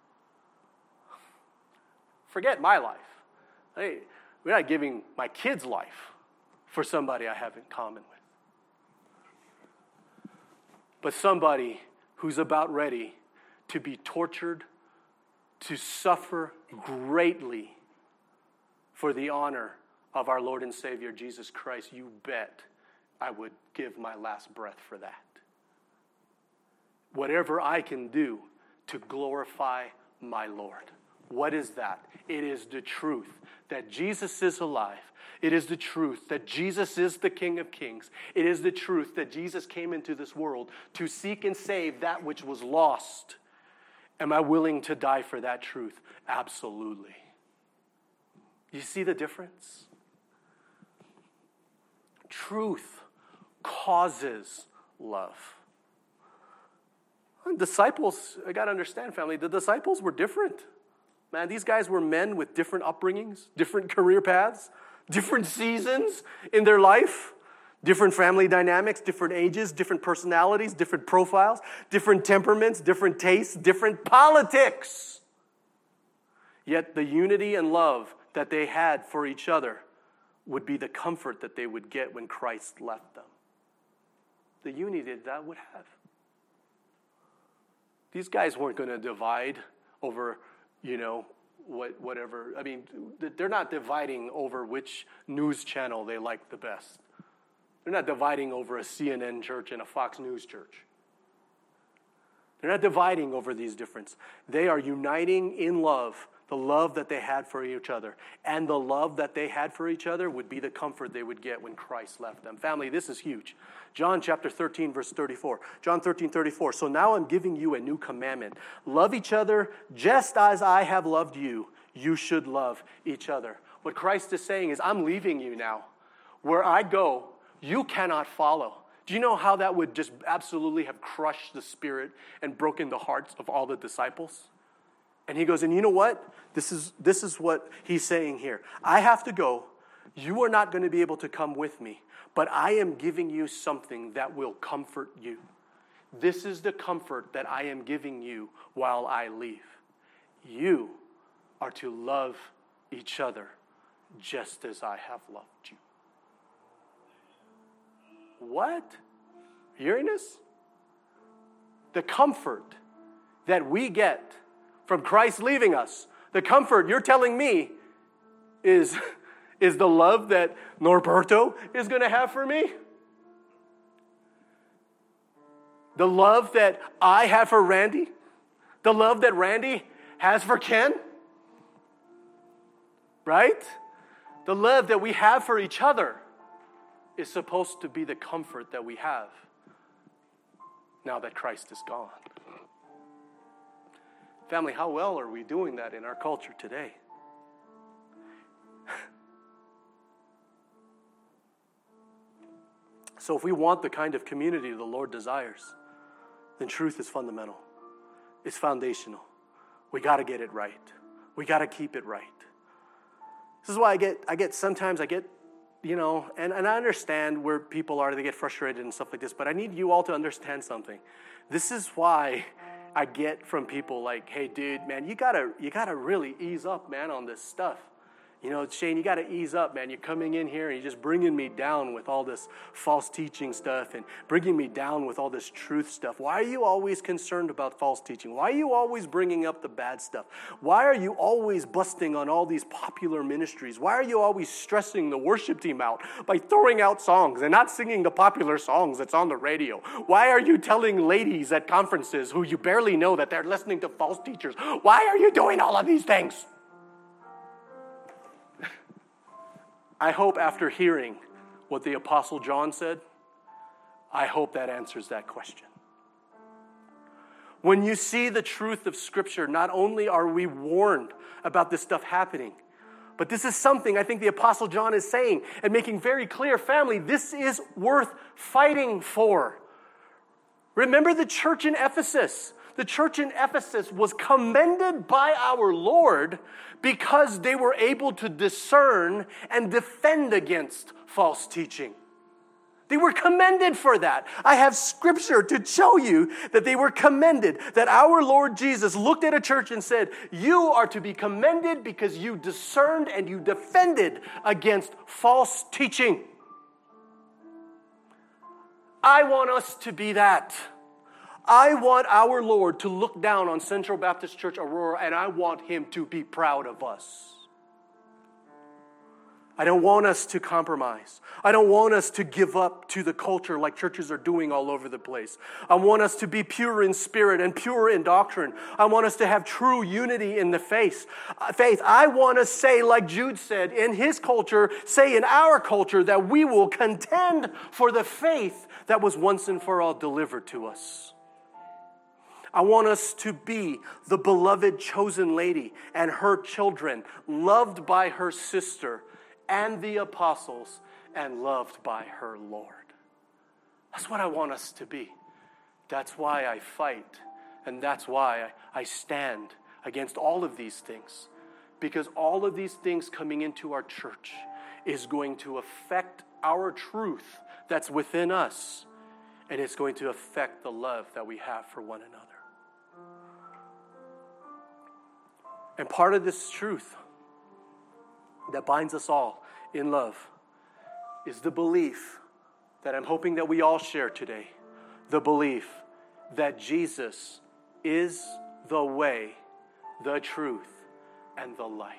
Forget my life. Hey, we're not giving my kids' life for somebody I have in common with. But somebody who's about ready to be tortured, to suffer greatly for the honor of our Lord and Savior, Jesus Christ, you bet I would give my last breath for that. Whatever I can do to glorify my Lord. What is that? It is the truth that Jesus is alive. It is the truth that Jesus is the King of Kings. It is the truth that Jesus came into this world to seek and save that which was lost. Am I willing to die for that truth? Absolutely. You see the difference? Truth causes love. Disciples, I got to understand, family, the disciples were different. Man, these guys were men with different upbringings, different career paths, different seasons in their life, different family dynamics, different ages, different personalities, different profiles, different temperaments, different tastes, different politics. Yet the unity and love that they had for each other would be the comfort that they would get when Christ left them. The unity that would have. These guys weren't going to divide over, you know, what, whatever. I mean, they're not dividing over which news channel they like the best. They're not dividing over a C N N church and a Fox News church. They're not dividing over these differences. They are uniting in love, the love that they had for each other. And the love that they had for each other would be the comfort they would get when Christ left them. Family, this is huge. John chapter thirteen, verse thirty-four. John thirteen, thirty-four. So now I'm giving you a new commandment. Love each other just as I have loved you. You should love each other. What Christ is saying is, I'm leaving you now. Where I go, you cannot follow. Do you know how that would just absolutely have crushed the spirit and broken the hearts of all the disciples? And he goes, and you know what? This is, this is what he's saying here. I have to go. You are not going to be able to come with me, but I am giving you something that will comfort you. This is the comfort that I am giving you while I leave. You are to love each other just as I have loved you. What? You hearing this? The comfort that we get from Christ leaving us, the comfort you're telling me is, is the love that Norberto is going to have for me? The love that I have for Randy? The love that Randy has for Ken? Right? The love that we have for each other is supposed to be the comfort that we have now that Christ is gone. Family, how well are we doing that in our culture today? So if we want the kind of community the Lord desires, then truth is fundamental. It's foundational. We got to get it right. We got to keep it right. This is why I get, I get sometimes I get, you know, and, and I understand where people are, they get frustrated and stuff like this, but I need you all to understand something. This is why I get from people like, hey, dude, man, you gotta, you gotta really ease up, man, on this stuff. You know, Shane, you got to ease up, man. You're coming in here and you're just bringing me down with all this false teaching stuff and bringing me down with all this truth stuff. Why are you always concerned about false teaching? Why are you always bringing up the bad stuff? Why are you always busting on all these popular ministries? Why are you always stressing the worship team out by throwing out songs and not singing the popular songs that's on the radio? Why are you telling ladies at conferences who you barely know that they're listening to false teachers? Why are you doing all of these things? I hope after hearing what the Apostle John said, I hope that answers that question. When you see the truth of Scripture, not only are we warned about this stuff happening, but this is something I think the Apostle John is saying and making very clear, family, this is worth fighting for. Remember the church in Ephesus. The church in Ephesus was commended by our Lord because they were able to discern and defend against false teaching. They were commended for that. I have scripture to show you that they were commended, that our Lord Jesus looked at a church and said, you are to be commended because you discerned and you defended against false teaching. I want us to be that. I want our Lord to look down on Central Baptist Church Aurora, and I want Him to be proud of us. I don't want us to compromise. I don't want us to give up to the culture like churches are doing all over the place. I want us to be pure in spirit and pure in doctrine. I want us to have true unity in the faith. Faith. I want to say, like Jude said, in his culture, say in our culture, that we will contend for the faith that was once and for all delivered to us. I want us to be the beloved chosen lady and her children, loved by her sister and the apostles, and loved by her Lord. That's what I want us to be. That's why I fight, and that's why I stand against all of these things. Because all of these things coming into our church is going to affect our truth that's within us, and it's going to affect the love that we have for one another. And part of this truth that binds us all in love is the belief that I'm hoping that we all share today. The belief that Jesus is the way, the truth, and the life.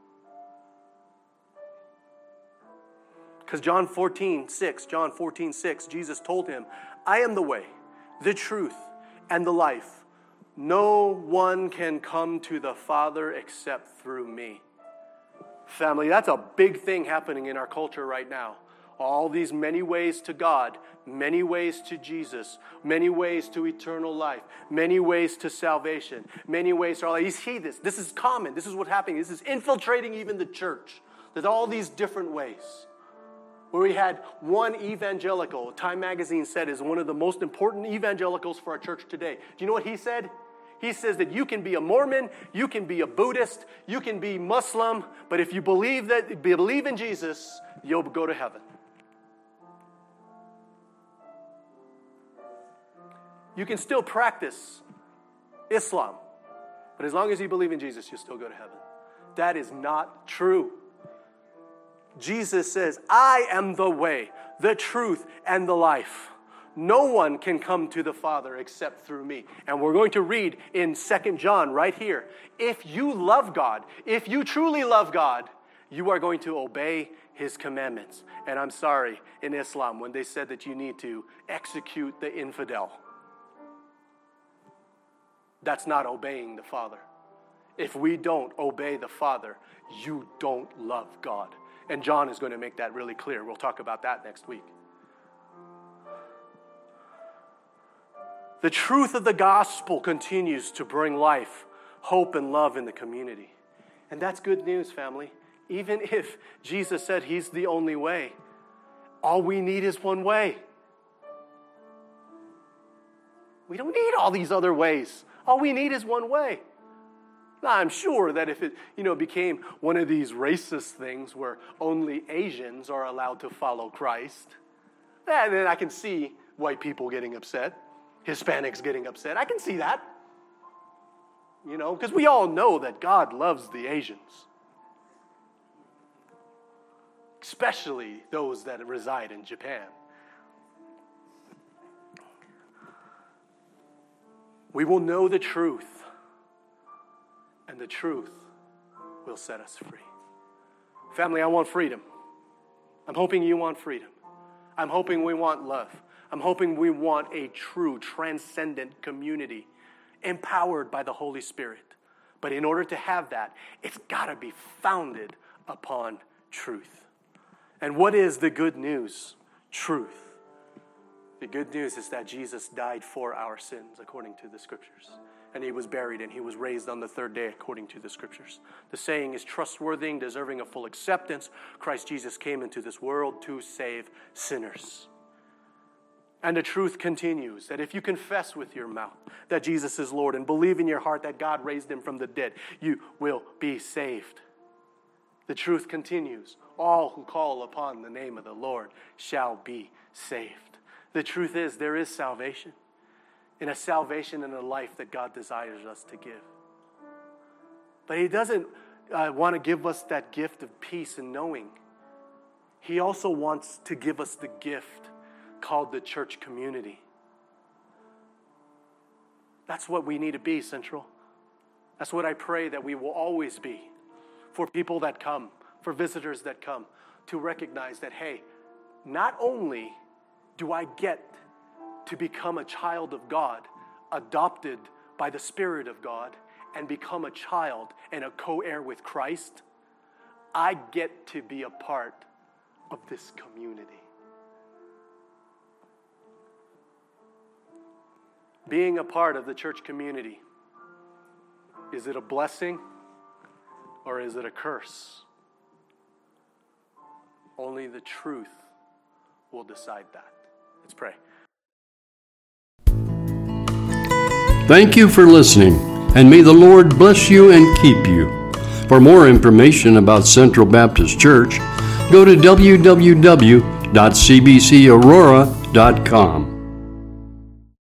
Because John fourteen six, John fourteen six, Jesus told him, I am the way, the truth, and the life. No one can come to the Father except through me. Family, that's a big thing happening in our culture right now. All these many ways to God, many ways to Jesus, many ways to eternal life, many ways to salvation, many ways to all. You see this. This is common. This is what's happening. This is infiltrating even the church. There's all these different ways. Where we had one evangelical, Time Magazine said is one of the most important evangelicals for our church today. Do you know what he said? He says that you can be a Mormon, you can be a Buddhist, you can be Muslim, but if you believe that believe in Jesus, you'll go to heaven. You can still practice Islam, but as long as you believe in Jesus, you'll still go to heaven. That is not true. Jesus says, I am the way, the truth, and the life. No one can come to the Father except through me. And we're going to read in Second John right here. If you love God, if you truly love God, you are going to obey His commandments. And I'm sorry, in Islam, when they said that you need to execute the infidel, that's not obeying the Father. If we don't obey the Father, you don't love God. And John is going to make that really clear. We'll talk about that next week. The truth of the gospel continues to bring life, hope, and love in the community. And that's good news, family. Even if Jesus said He's the only way, all we need is one way. We don't need all these other ways. All we need is one way. Now, I'm sure that if it, you know, became one of these racist things where only Asians are allowed to follow Christ, and then I can see white people getting upset, Hispanics getting upset. I can see that. You know, because we all know that God loves the Asians, especially those that reside in Japan. We will know the truth, and the truth will set us free. Family, I want freedom. I'm hoping you want freedom. I'm hoping we want love. I'm hoping we want a true, transcendent community empowered by the Holy Spirit. But in order to have that, it's got to be founded upon truth. And what is the good news? Truth. The good news is that Jesus died for our sins according to the Scriptures. And He was buried and He was raised on the third day according to the Scriptures. The saying is trustworthy and deserving of full acceptance. Christ Jesus came into this world to save sinners. And the truth continues that if you confess with your mouth that Jesus is Lord and believe in your heart that God raised Him from the dead, you will be saved. The truth continues. All who call upon the name of the Lord shall be saved. The truth is there is salvation. In a salvation and a life that God desires us to give. But He doesn't uh, want to give us that gift of peace and knowing. He also wants to give us the gift called the church community. That's what we need to be, Central. That's what I pray that we will always be for people that come, for visitors that come, to recognize that, hey, not only do I get to become a child of God, adopted by the Spirit of God, and become a child and a co-heir with Christ, I get to be a part of this community. Being a part of the church community, is it a blessing or is it a curse? Only the truth will decide that. Let's pray. Thank you for listening, and may the Lord bless you and keep you. For more information about Central Baptist Church, go to w w w dot c b c aurora dot com.